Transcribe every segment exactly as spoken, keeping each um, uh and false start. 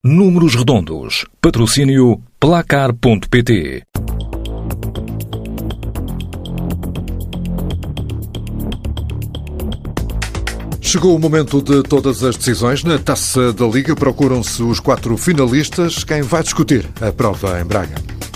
Números Redondos. Patrocínio Placar ponto pt. Chegou o momento de todas as decisões. Na Taça da Liga procuram-se os quatro finalistas. Quem vai discutir a prova em Braga?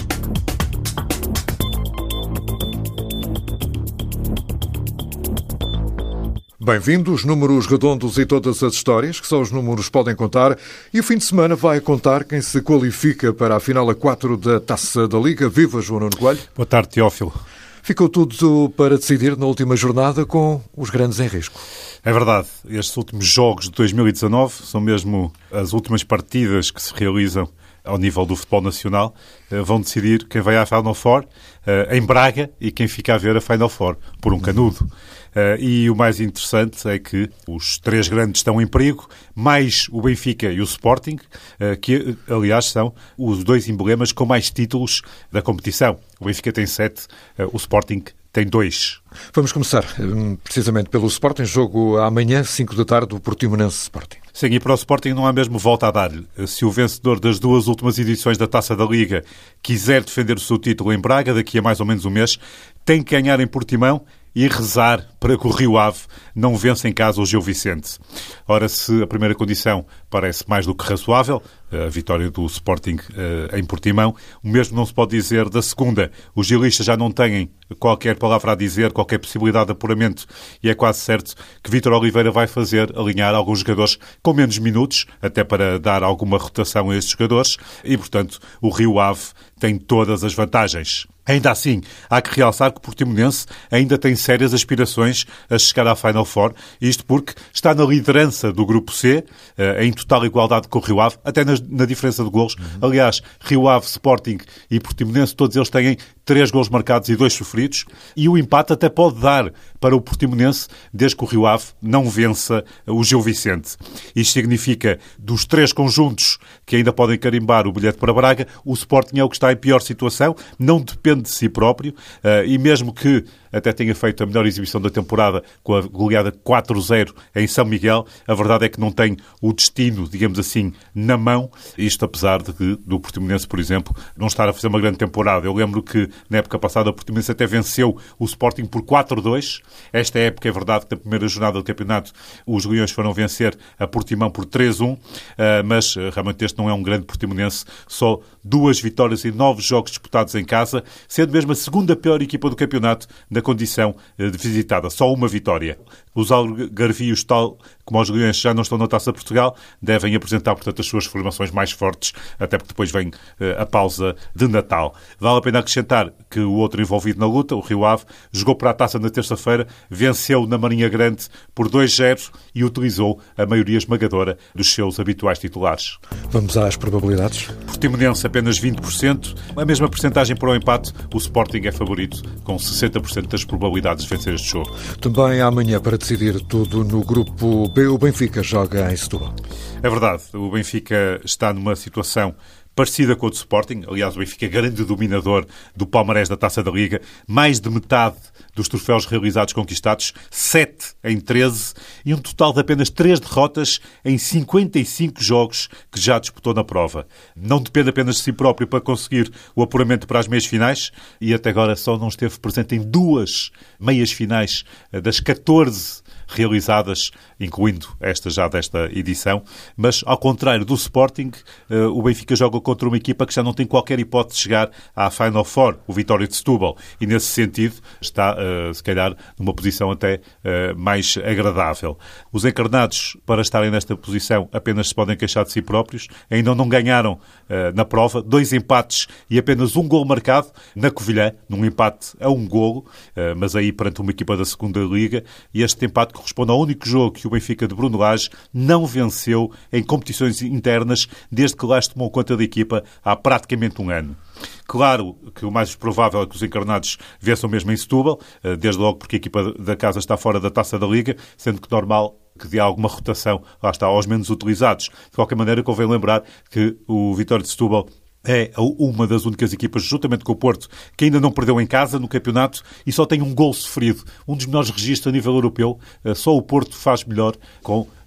Bem-vindos, números redondos e todas as histórias que só os números podem contar. E o fim de semana vai contar quem se qualifica para a final a quatro da Taça da Liga. Viva, João Nuno Coelho. Boa tarde, Teófilo. Ficou tudo para decidir na última jornada com os grandes em risco. É verdade. Estes últimos jogos de dois mil e dezanove são mesmo as últimas partidas que se realizam ao nível do futebol nacional. Vão decidir quem vai à Final Four em Braga e quem fica a ver a Final Four por um canudo. Uh, e o mais interessante é que os três grandes estão em perigo, mais o Benfica e o Sporting, uh, que, aliás, são os dois emblemas com mais títulos da competição. O Benfica tem sete, uh, o Sporting tem dois. Vamos começar precisamente pelo Sporting. Jogo amanhã, cinco da tarde, o Portimonense Sporting. Sim, e para o Sporting não há mesmo volta a dar-lhe. Se o vencedor das duas últimas edições da Taça da Liga quiser defender o seu título em Braga, daqui a mais ou menos um mês, tem que ganhar em Portimão e rezar para que o Rio Ave não vença em casa o Gil Vicente. Ora, se a primeira condição parece mais do que razoável, a vitória do Sporting uh, em Portimão, o mesmo não se pode dizer da segunda. Os gilistas já não têm qualquer palavra a dizer, qualquer possibilidade de apuramento, e é quase certo que Vítor Oliveira vai fazer alinhar alguns jogadores com menos minutos, até para dar alguma rotação a estes jogadores, e, portanto, o Rio Ave tem todas as vantagens. Ainda assim, há que realçar que o Portimonense ainda tem sérias aspirações a chegar à Final Four, isto porque está na liderança do Grupo C, em total igualdade com o Rio Ave, até na, na diferença de golos. Uhum. Aliás, Rio Ave, Sporting e Portimonense, todos eles têm três golos marcados e dois sofridos, e o empate até pode dar para o Portimonense, desde que o Rio Ave não vença o Gil Vicente. Isto significa, dos três conjuntos que ainda podem carimbar o bilhete para Braga, o Sporting é o que está em pior situação, não depende de si próprio, e mesmo que até tenha feito a melhor exibição da temporada com a goleada quatro a zero em São Miguel, a verdade é que não tem o destino, digamos assim, na mão, isto apesar de que, do Portimonense, por exemplo, não estar a fazer uma grande temporada. Eu lembro que na época passada o Portimonense até venceu o Sporting por quatro a dois. Esta época é verdade que na primeira jornada do campeonato os Leões foram vencer a Portimão por três a um, mas realmente este não é um grande Portimonense, só duas vitórias e nove jogos disputados em casa, sendo mesmo a segunda pior equipa do campeonato na condição de visitada, só uma vitória. Os algarvios, tal como os Leões já não estão na Taça de Portugal, devem apresentar, portanto, as suas formações mais fortes, até porque depois vem uh, a pausa de Natal. Vale a pena acrescentar que o outro envolvido na luta, o Rio Ave, jogou para a Taça na terça-feira, venceu na Marinha Grande por dois a zero e utilizou a maioria esmagadora dos seus habituais titulares. Vamos às probabilidades. Portimonense apenas vinte por cento, a mesma percentagem para o empate. O Sporting é favorito com sessenta por cento das probabilidades de vencer este jogo. Também amanhã, para decidir tudo no Grupo B, o Benfica joga em Setúbal. É verdade, o Benfica está numa situação parecida com o do Sporting. Aliás, o Benfica é grande dominador do palmarés da Taça da Liga. Mais de metade dos troféus realizados conquistados, sete em treze, e um total de apenas três derrotas em cinquenta e cinco jogos que já disputou na prova. Não depende apenas de si próprio para conseguir o apuramento para as meias finais, e até agora só não esteve presente em duas meias finais das catorze realizadas, incluindo esta já desta edição, mas ao contrário do Sporting, o Benfica joga contra uma equipa que já não tem qualquer hipótese de chegar à Final Four, o Vitória de Setúbal, e nesse sentido está, se calhar, numa posição até mais agradável. Os encarnados, para estarem nesta posição, apenas se podem queixar de si próprios, ainda não ganharam na prova, dois empates e apenas um golo marcado na Covilhã, num empate a um golo, mas aí perante uma equipa da segunda Liga, e este empate corresponde ao único jogo que o Benfica de Bruno Lage não venceu em competições internas desde que Lage tomou conta da equipa há praticamente um ano. Claro que o mais provável é que os encarnados vençam mesmo em Setúbal, desde logo porque a equipa da casa está fora da Taça da Liga, sendo que normal que dê alguma rotação, lá está, aos menos utilizados. De qualquer maneira, convém lembrar que o Vitória de Setúbal é uma das únicas equipas, juntamente com o Porto, que ainda não perdeu em casa no campeonato e só tem um golo sofrido. Um dos melhores registros a nível europeu. Só o Porto faz melhor, com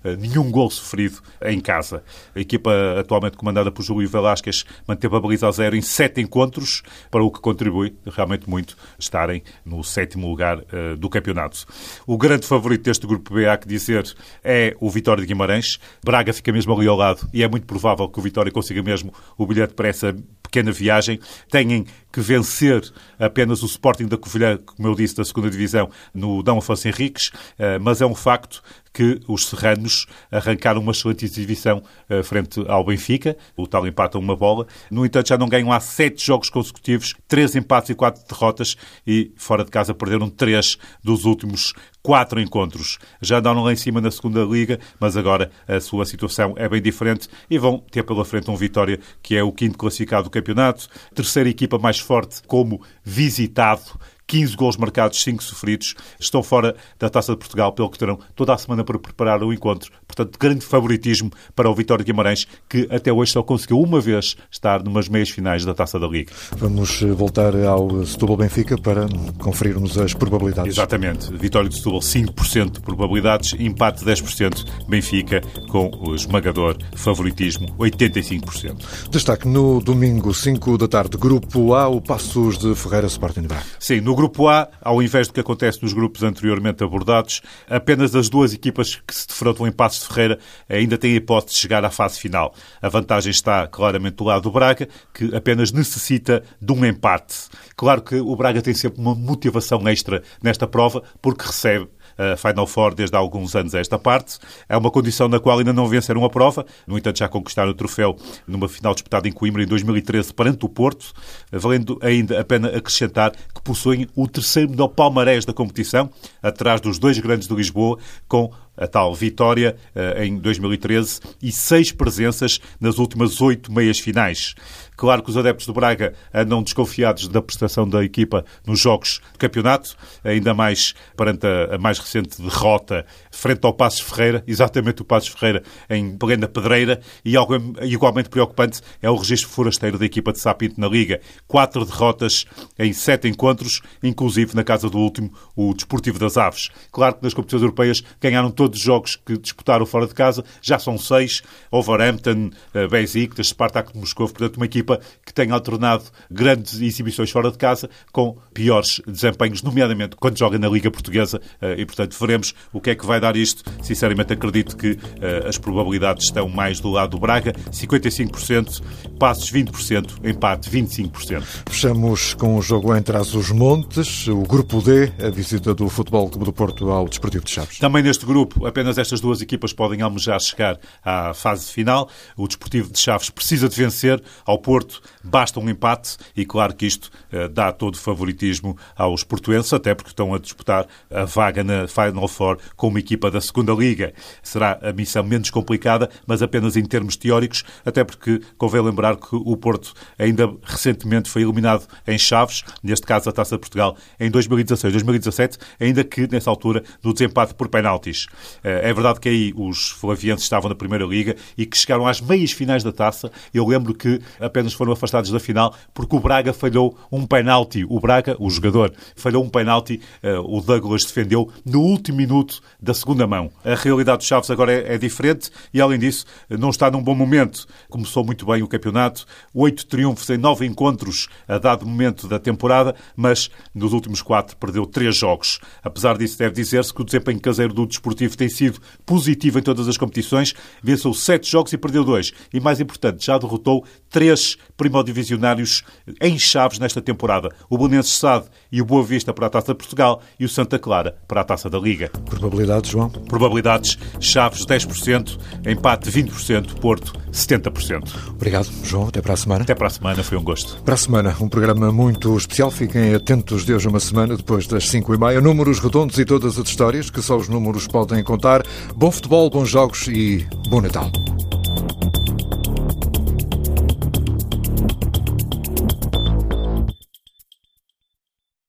nenhum gol sofrido em casa. A equipa atualmente comandada por Júlio Velásquez manteve a baliza a zero em sete encontros, para o que contribui realmente muito estarem no sétimo lugar uh, do campeonato. O grande favorito deste grupo B, há que dizer, é o Vitória de Guimarães. Braga fica mesmo ali ao lado e é muito provável que o Vitória consiga mesmo o bilhete para essa pequena viagem. Têm que vencer apenas o Sporting da Covilhã, como eu disse, da segunda Divisão, no D. Afonso Henriques, uh, mas é um facto que os serranos arrancaram uma excelente exibição uh, frente ao Benfica, o tal empate a uma bola. No entanto, já não ganham há sete jogos consecutivos, três empates e quatro derrotas, e fora de casa perderam três dos últimos quatro encontros. Já andaram lá em cima na segunda Liga, mas agora a sua situação é bem diferente e vão ter pela frente um Vitória que é o quinto classificado do campeonato, terceira equipa mais forte como visitado, quinze golos marcados, cinco sofridos. Estão fora da Taça de Portugal, pelo que terão toda a semana para preparar o encontro. Portanto, grande favoritismo para o Vitória de Guimarães, que até hoje só conseguiu uma vez estar numas meias finais da Taça da Liga. Vamos voltar ao Setúbal-Benfica para conferirmos as probabilidades. Exatamente. Vitória de Setúbal, cinco por cento de probabilidades. Empate, dez por cento. Benfica, com o esmagador favoritismo, oitenta e cinco por cento. Destaque no domingo, cinco da tarde, Grupo A, o Passos de Ferreira, Sporting de Braga. Sim, no Grupo A, ao invés do que acontece nos grupos anteriormente abordados, apenas as duas equipas que se defrontam em Passos de Ferreira ainda têm a hipótese de chegar à fase final. A vantagem está claramente do lado do Braga, que apenas necessita de um empate. Claro que o Braga tem sempre uma motivação extra nesta prova, porque recebe a Final Four desde há alguns anos a esta parte. É uma condição na qual ainda não venceram a prova. No entanto, já conquistaram o troféu numa final disputada em Coimbra em dois mil e treze perante o Porto, valendo ainda a pena acrescentar que possuem o terceiro melhor palmarés da competição, atrás dos dois grandes de Lisboa, com a tal vitória uh, em dois mil e treze e seis presenças nas últimas oito meias finais. Claro que os adeptos do Braga andam desconfiados da prestação da equipa nos jogos de campeonato, ainda mais perante a, a mais recente derrota frente ao Passos Ferreira, exatamente o Passos Ferreira em plena pedreira, e algo igualmente preocupante é o registro forasteiro da equipa de Sá Pinto na Liga. Quatro derrotas em sete encontros, inclusive na casa do último, o Desportivo das Aves. Claro que nas competições europeias ganharam todos Todos os jogos que disputaram fora de casa, já são seis, Wolverhampton, Besiktas, Spartak de Moscou, portanto uma equipa que tem alternado grandes exibições fora de casa com piores desempenhos, nomeadamente quando joga na Liga Portuguesa, e portanto veremos o que é que vai dar isto. Sinceramente acredito que uh, as probabilidades estão mais do lado do Braga, cinquenta e cinco por cento, Passos vinte por cento, empate vinte e cinco por cento. Fechamos com o jogo em Trás-os-Montes, o Grupo D, a visita do Futebol Clube do Porto ao Desportivo de Chaves. Também neste grupo, apenas estas duas equipas podem almejar chegar à fase final. O Desportivo de Chaves precisa de vencer. Ao Porto basta um empate e claro que isto uh, dá todo o favoritismo aos portuenses, até porque estão a disputar a vaga na Final Four com uma equipa da segunda Liga. Será a missão menos complicada, mas apenas em termos teóricos, até porque convém lembrar que o Porto ainda recentemente foi eliminado em Chaves, neste caso a Taça de Portugal, em dois mil e dezasseis, dois mil e dezassete, ainda que nessa altura no desempate por penaltis. É verdade que aí os flavienses estavam na Primeira Liga e que chegaram às meias finais da taça. Eu lembro que apenas foram afastados da final porque o Braga falhou um penalti. O Braga, o jogador, falhou um penalti. O Douglas defendeu no último minuto da segunda mão. A realidade dos Chaves agora é, é diferente e, além disso, não está num bom momento. Começou muito bem o campeonato. Oito triunfos em nove encontros a dado momento da temporada, mas nos últimos quatro perdeu três jogos. Apesar disso, deve dizer-se que o desempenho caseiro do Desportivo tem sido positivo em todas as competições, venceu sete jogos e perdeu dois. E mais importante, já derrotou três primodivisionários em Chaves nesta temporada. O Belenenses S A D e o Boa Vista para a Taça de Portugal e o Santa Clara para a Taça da Liga. Probabilidades, João? Probabilidades, Chaves dez por cento, empate vinte por cento, Porto setenta por cento. Obrigado, João. Até para a semana. Até para a semana, foi um gosto. Para a semana, um programa muito especial. Fiquem atentos de hoje a uma semana, depois das cinco e meia. Números redondos e todas as histórias que só os números podem contar. Bom futebol, bons jogos e bom Natal.